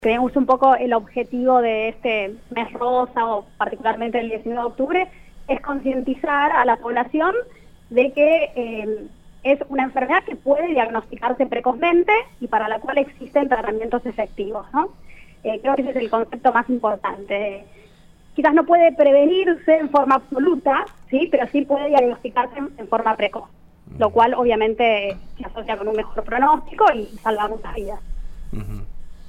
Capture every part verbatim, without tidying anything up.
creemos un poco el objetivo de este mes rosa, o particularmente el diecinueve de octubre, es concientizar a la población de que eh, es una enfermedad que puede diagnosticarse precozmente y para la cual existen tratamientos efectivos, ¿no? Eh, creo que ese es el concepto más importante. Quizás no puede prevenirse en forma absoluta, sí, pero sí puede diagnosticarse en, en forma precoz, lo cual obviamente se asocia con un mejor pronóstico y salva muchas vidas. Uh-huh.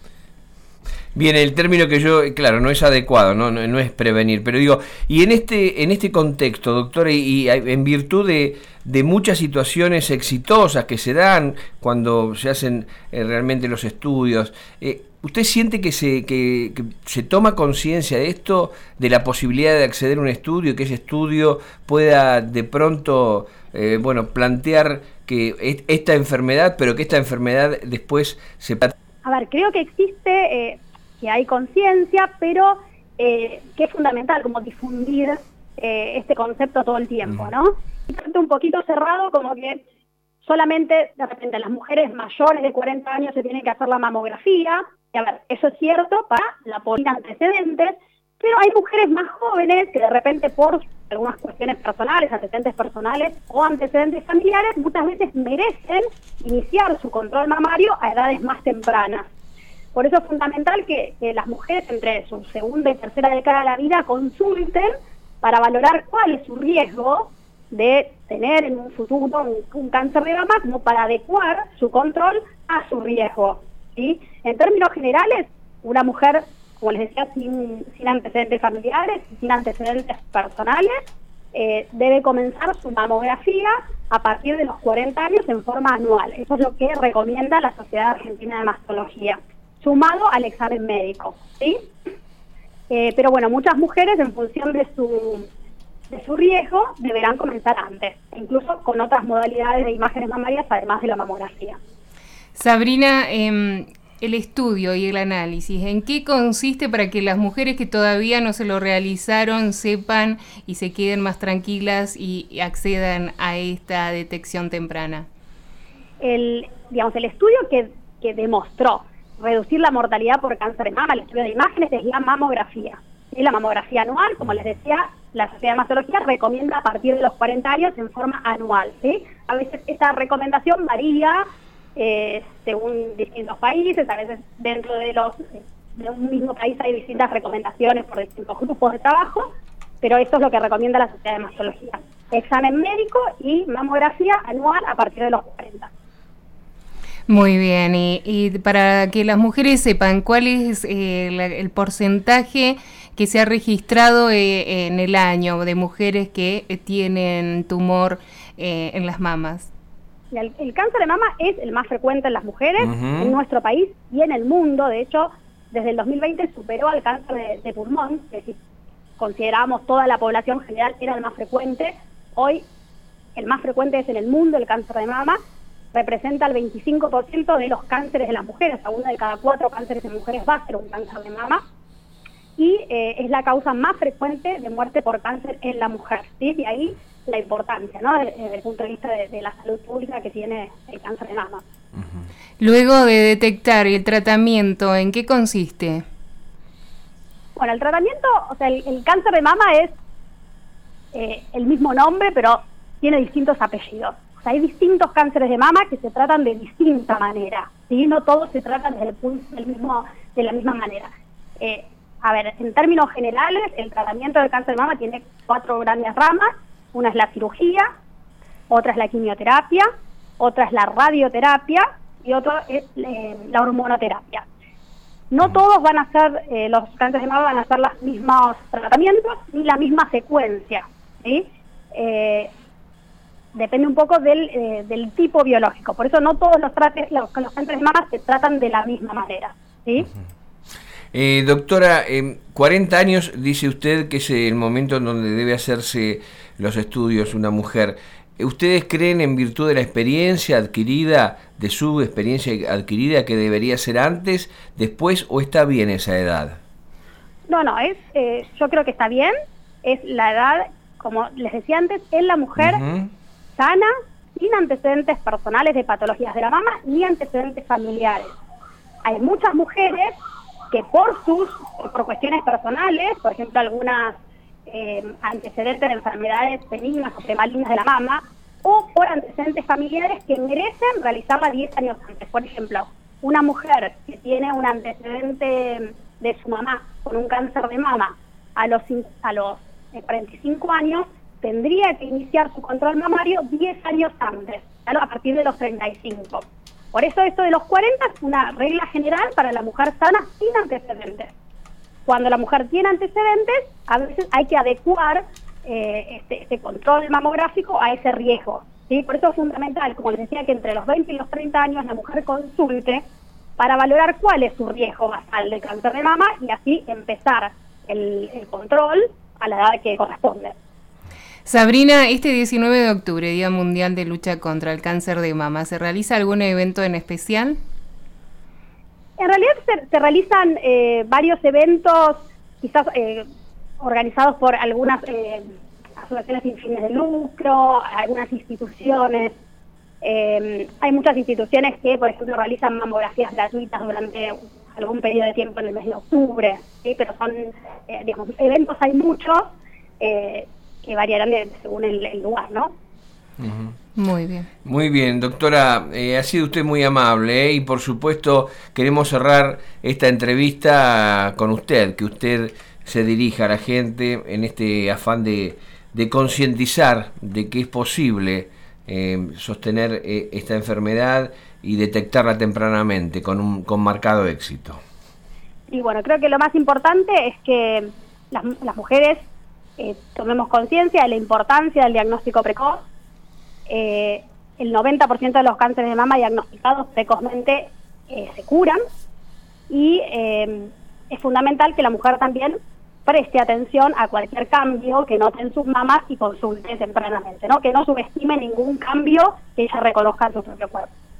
Bien, el término que yo, claro, no es adecuado, no, no, no es prevenir, pero digo, y en este en este contexto, doctora, y, y en virtud de, de muchas situaciones exitosas que se dan cuando se hacen eh, realmente los estudios, eh, ¿usted siente que se que, que se toma conciencia de esto, de la posibilidad de acceder a un estudio, que ese estudio pueda de pronto, eh, bueno, plantear que es, esta enfermedad, pero que esta enfermedad después se... A ver, creo que existe... Eh... que hay conciencia, pero eh, que es fundamental como difundir eh, este concepto todo el tiempo, ¿no? Y un poquito cerrado, como que solamente de repente las mujeres mayores de cuarenta años se tienen que hacer la mamografía, y a ver, eso es cierto para la población antecedentes, pero hay mujeres más jóvenes que de repente por algunas cuestiones personales, antecedentes personales o antecedentes familiares, muchas veces merecen iniciar su control mamario a edades más tempranas. Por eso es fundamental que, que las mujeres entre su segunda y tercera década de la vida consulten para valorar cuál es su riesgo de tener en un futuro un, un cáncer de mama, como para adecuar su control a su riesgo, ¿sí? En términos generales, una mujer, como les decía, sin, sin antecedentes familiares, sin antecedentes personales, eh, debe comenzar su mamografía a partir de los cuarenta años en forma anual. Eso es lo que recomienda la Sociedad Argentina de Mastología, sumado al examen médico, ¿sí? Eh, pero bueno, muchas mujeres en función de su, de su riesgo deberán comenzar antes, incluso con otras modalidades de imágenes mamarias además de la mamografía. Sabrina, eh, el estudio y el análisis, ¿en qué consiste para que las mujeres que todavía no se lo realizaron sepan y se queden más tranquilas y accedan a esta detección temprana? El, digamos, el estudio que, que demostró reducir la mortalidad por cáncer de mama, el estudio de imágenes, es la mamografía. Y la mamografía anual, como les decía, la Sociedad de Mastología recomienda a partir de los cuarenta años en forma anual, ¿sí? A veces esta recomendación varía eh, según distintos países, a veces dentro de los de un mismo país hay distintas recomendaciones por distintos grupos de trabajo, pero esto es lo que recomienda la Sociedad de Mastología. Examen médico y mamografía anual a partir de los cuarenta. Muy bien, y, y para que las mujeres sepan, ¿cuál es eh, la, el porcentaje que se ha registrado eh, en el año de mujeres que eh, tienen tumor eh, en las mamas? El, el cáncer de mama es el más frecuente en las mujeres, uh-huh, en nuestro país y en el mundo. De hecho, desde el dos mil veinte superó al cáncer de, de pulmón, que si considerábamos toda la población general era el más frecuente. Hoy el más frecuente es en el mundo el cáncer de mama. Representa el veinticinco por ciento de los cánceres de las mujeres. A una de cada cuatro cánceres de mujeres va a ser un cáncer de mama. Y eh, es la causa más frecuente de muerte por cáncer en la mujer, ¿sí? Y ahí la importancia, ¿no? Desde, desde el punto de vista de, de la salud pública que tiene el cáncer de mama. Uh-huh. Luego de detectar el tratamiento, ¿en qué consiste? Bueno, el tratamiento, o sea, el, el cáncer de mama es eh, el mismo nombre, pero tiene distintos apellidos. O sea, hay distintos cánceres de mama que se tratan de distinta manera, ¿sí? No todos se tratan desde el punto del mismo, de la misma manera. Eh, a ver, en términos generales, el tratamiento del cáncer de mama tiene cuatro grandes ramas. Una es la cirugía, otra es la quimioterapia, otra es la radioterapia y otra es eh, la hormonoterapia. No todos van a ser, eh, los cánceres de mama van a ser los mismos tratamientos ni la misma secuencia, ¿sí? Eh, Depende un poco del, eh, del tipo biológico. Por eso no todos los, trates, los, los cánceres de mama se tratan de la misma manera, ¿sí? Uh-huh. Eh, doctora, eh, cuarenta años dice usted que es el momento en donde debe hacerse los estudios una mujer. ¿Ustedes creen, en virtud de la experiencia adquirida, de su experiencia adquirida, que debería ser antes, después, o está bien esa edad? No, no, es, eh, yo creo que está bien. Es la edad, como les decía antes, en la mujer uh-huh. sana, sin antecedentes personales de patologías de la mama ni antecedentes familiares. Hay muchas mujeres sus, por cuestiones personales, por ejemplo, algunas eh, antecedentes de enfermedades benignas o premalignas de la mama, o por antecedentes familiares que merecen realizarla diez años antes. Por ejemplo, una mujer que tiene un antecedente de su mamá con un cáncer de mama a los, a los cuarenta y cinco años, tendría que iniciar su control mamario diez años antes, a partir de los treinta y cinco. Por eso esto de los cuarenta es una regla general para la mujer sana sin antecedentes. Cuando la mujer tiene antecedentes, a veces hay que adecuar eh, este, este control mamográfico a ese riesgo, ¿sí? Por eso es fundamental, como les decía, que entre los veinte y los treinta años la mujer consulte para valorar cuál es su riesgo basal de cáncer de mama y así empezar el, el control a la edad que corresponde. Sabrina, este diecinueve de octubre, Día Mundial de Lucha contra el Cáncer de Mama, ¿se realiza algún evento en especial? En realidad se, se realizan eh, varios eventos, quizás eh, organizados por algunas eh, asociaciones sin fines de lucro, algunas instituciones. Eh, hay muchas instituciones que, por ejemplo, realizan mamografías gratuitas durante algún periodo de tiempo en el mes de octubre, ¿sí? Pero son, eh, digamos, eventos hay muchos eh, que variarán de, según el, el lugar, ¿no? Uh-huh. Muy bien. Muy bien, doctora, eh, ha sido usted muy amable, ¿eh? Y por supuesto queremos cerrar esta entrevista con usted, que usted se dirija a la gente en este afán de, de concientizar de que es posible eh, sostener eh, esta enfermedad y detectarla tempranamente con, un, con marcado éxito. Y bueno, creo que lo más importante es que las, las mujeres eh, tomemos conciencia de la importancia del diagnóstico precoz. Eh, el noventa por ciento de los cánceres de mama diagnosticados precozmente eh, se curan y eh, es fundamental que la mujer también preste atención a cualquier cambio que note en sus mamas y consulte tempranamente, ¿no? Que no subestime ningún cambio que ella reconozca en su propio cuerpo.